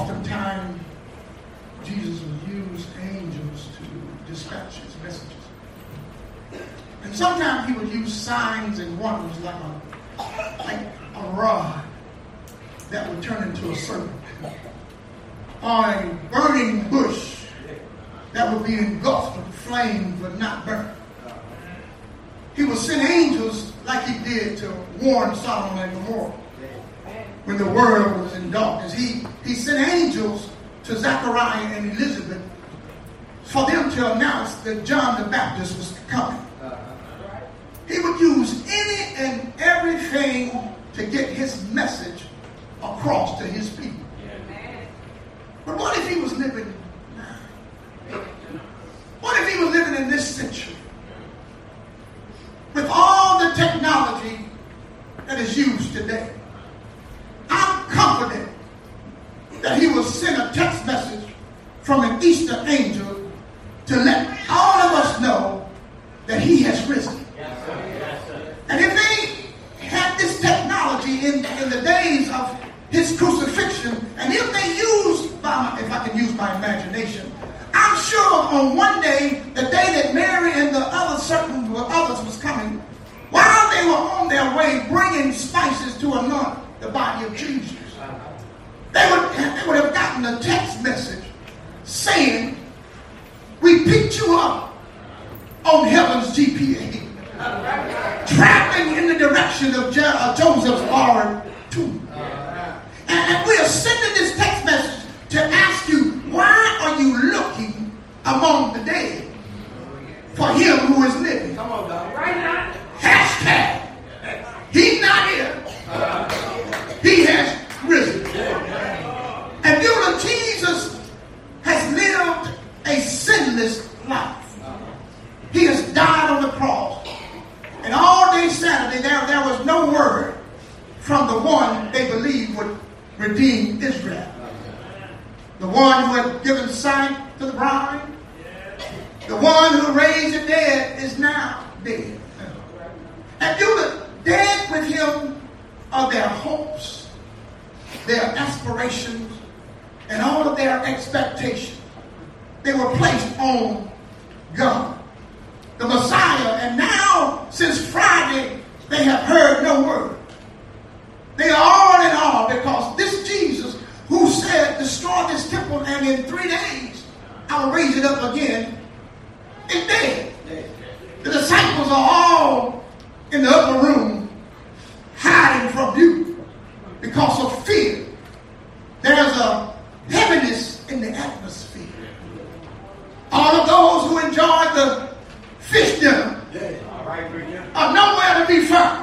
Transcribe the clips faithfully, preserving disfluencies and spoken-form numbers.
oftentimes Jesus would use angels to dispatch his messages. And sometimes he would use signs and wonders like a, like a rod that would turn into a serpent, or a burning bush that would be engulfed in flames but not burnt. He would send angels like he did to warn Sodom and Gomorrah when the world was in darkness. He, he sent angels to Zechariah and Elizabeth for them to announce that John the Baptist was coming. He would use any and everything to get his message across to his people. But what if he was living now? What if he was living in this century? With all the technology that is used today, I'm confident that he will send a text message from an Easter angel to let all of us know that he has risen. Yes, sir. Yes, sir. And if they had this technology in, in the days of his crucifixion, and if they used, by my, if I can use my imagination, I'm sure on one day, the day that Mary and the other certain others was coming, while they were on their way bringing spices to anoint the body of Jesus, they would, they would have gotten a text message saying, "We picked you up on heaven's G P A, traveling in the direction of Je- uh, Joseph's borrowed tomb. And, and we are sending this text message to ask you, why are you looking among the dead for him who is living?" Come on, dog. Right now. Hashtag. He's not here. He has risen. And you know, Jesus has lived a sinless life. He has died on the cross. And all day Saturday, there, there was no word from the one they believed would redeem Israel. The one who had given sight to the blind. The one who raised the dead is now dead. And you the dead with him are their hopes, their aspirations, and all of their expectations. They were placed on God, the Messiah. And now, since Friday, they have heard no word. They are all in awe because this Jesus who said, "Destroy this temple and in three days I will raise it up again," is dead. The disciples are all in the upper room hiding from view because of fear. There's a heaviness in the atmosphere. All of those who enjoyed the fish dinner are nowhere to be found.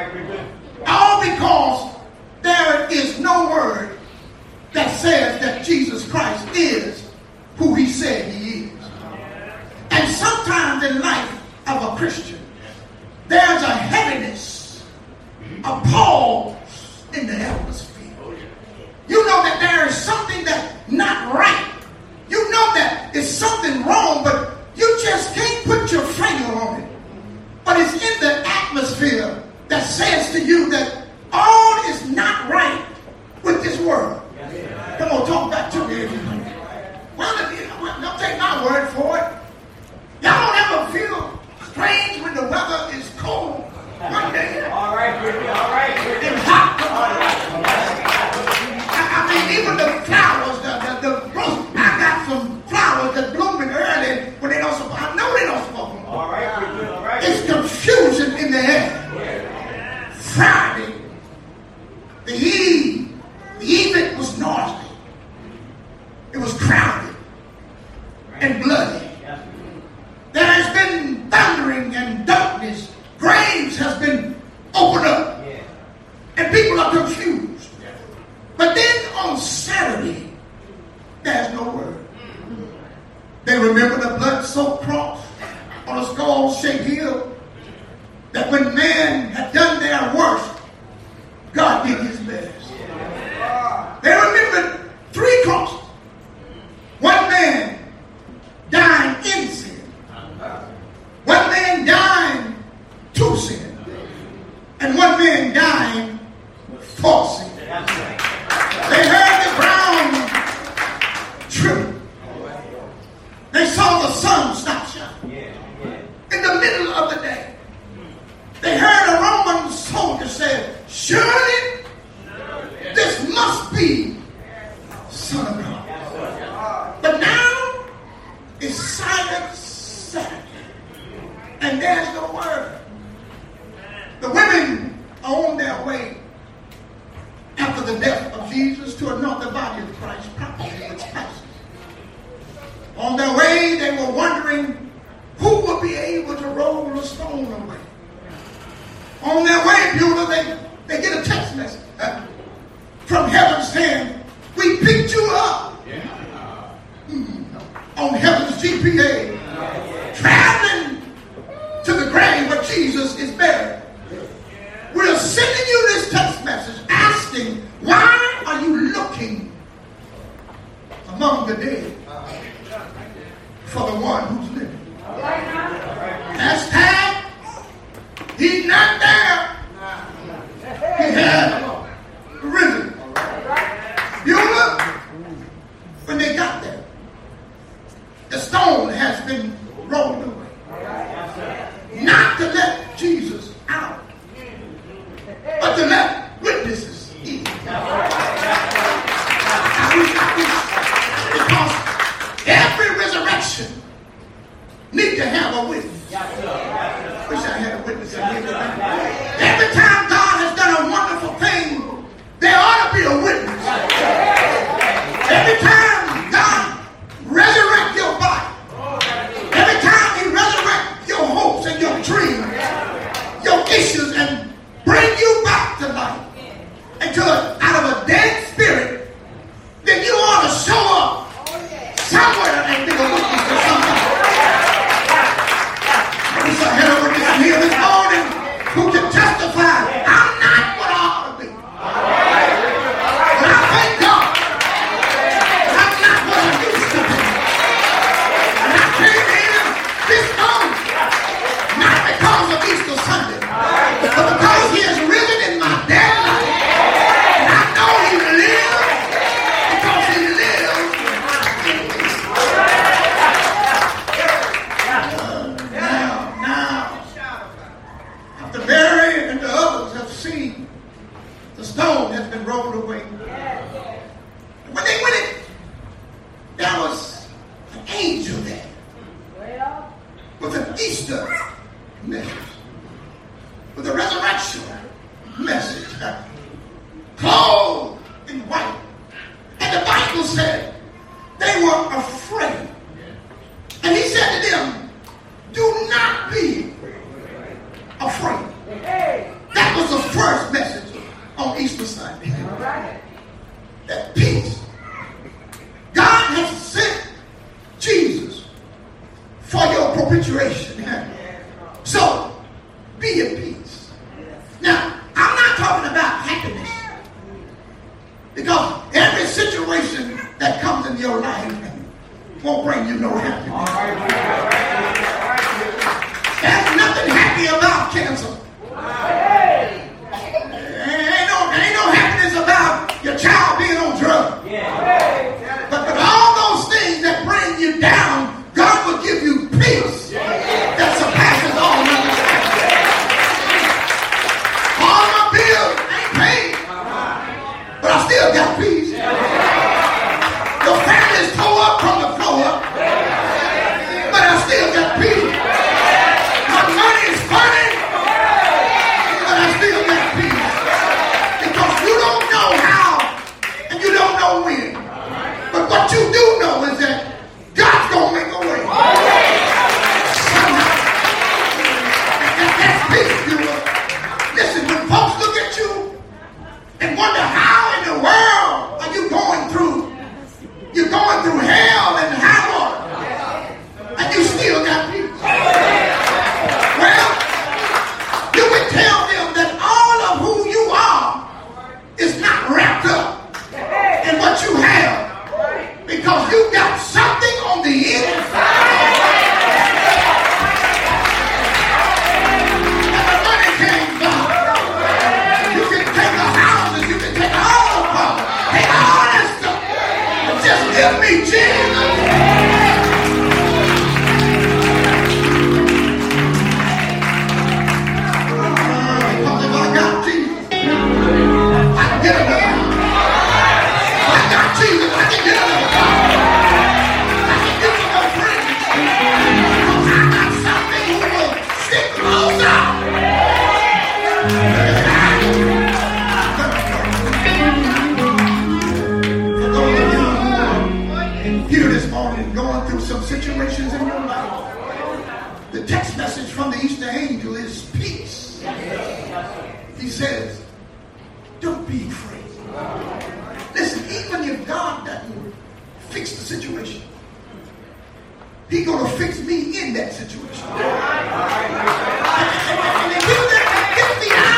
All because there is no word that says that Jesus Christ is who he said he is. And sometimes in life of a Christian, there's a heaviness, a pause in the atmosphere. You know that there is something that's not right. You know that it's something wrong, but you just can't put your finger on it. But it's in the atmosphere that says to you that all is not right with this world. Come on, talk back to me. Well, if you, well, don't take my word for it. Y'all don't ever feel strange when the weather is cold one day. All right, Brittany, all right. It's hot. All right. I, I mean, even the flowers, the, the, the rose, I got some flowers that blooming early when they don't supposed. I know they don't supposed to. All right, Brittany, all right. It's confusion in the air. Friday, the eve, the event was noisy. It was crowded and bloody. There has been thundering and darkness. Graves has been opened up. And people are confused. But then on Saturday, there's no word. They remember the blood-soaked cross on a skull-shaped hill. That when man had done their worst, God did his best. They remembered three crosses. One man dying in sin. One man dying to sin. And one man dying for sin. They heard the ground must be Son of God. But now it's silent Saturday, and there's no word. The women are on their way after the death of Jesus to anoint the body of Christ properly with spices. On their way, they were wondering who would be able to roll the stone away. On their way, Bueller, they, they get a text message uh, from heaven saying, we picked you up mm, on heaven's G P A, traveling to the grave where Jesus is buried. We're sending you this text message asking, why are you looking among the dead for the one who's living? Hashtag, he's not there. He had risen. Bueller, when they got there, the stone has been rolled away. Not to let Jesus out, but to let witnesses in. Because every resurrection needs to have a witness. Wish I had a witness in here. Every time God has done a wonderful thing, there ought to be a witness. Every time God resurrects your body, every time He resurrects your hopes and your dreams, your issues, and bring you back to life and to a, out of a dead spirit, then you ought to show up somewhere and be a witness to somebody. I wish I had a witness in here this morning who can testify, I'm not what I ought to be. But I thank God I'm not what I used to be. And I came here this morning not because of Easter Sunday, but because He has risen in my dead life. And I know He lives because He lives in me. Uh, now, now, after Mary and the others have seen the stone has been rolled away. And when they went in, there was an angel there with an Easter message, with a resurrection message, clothed in white. And the Bible said they were afraid. And He said to them, do not be afraid. That was the first message on Easter Sunday. That peace. God has sent Jesus for your propitiation. So, be at peace. Now, I'm not talking about happiness, because every situation that comes in your life won't bring you no happiness. There's nothing happy about cancer. Ain't no, ain't no happiness about your child being on drugs. But, but all those things that bring you down, God will give you peace that surpasses all understanding. All my bills ain't paid, but I still got peace. Your family's tore up from the floor up, but I still got peace. My money is funny, but I still got peace. Because you don't know how and you don't know when. But what you do know is that God's going to make a way. Somehow. And that's peace, you will. Listen, when folks look at you and wonder how in the world are you going through, you're going through hell and high water, and you still got peace. Well, you can tell them that all of who you are is not wrapped up in what you have, because you got something on the inside. And the money came down. You can take the houses, you can take all the power, take all that stuff, and just give me Jesus. Because if I got Jesus, I can get another house. some situations in your life. The text message from the Easter angel is peace. He says, don't be afraid. Listen, even if God doesn't fix the situation, He's going to fix me in that situation. And if He doesn't get me out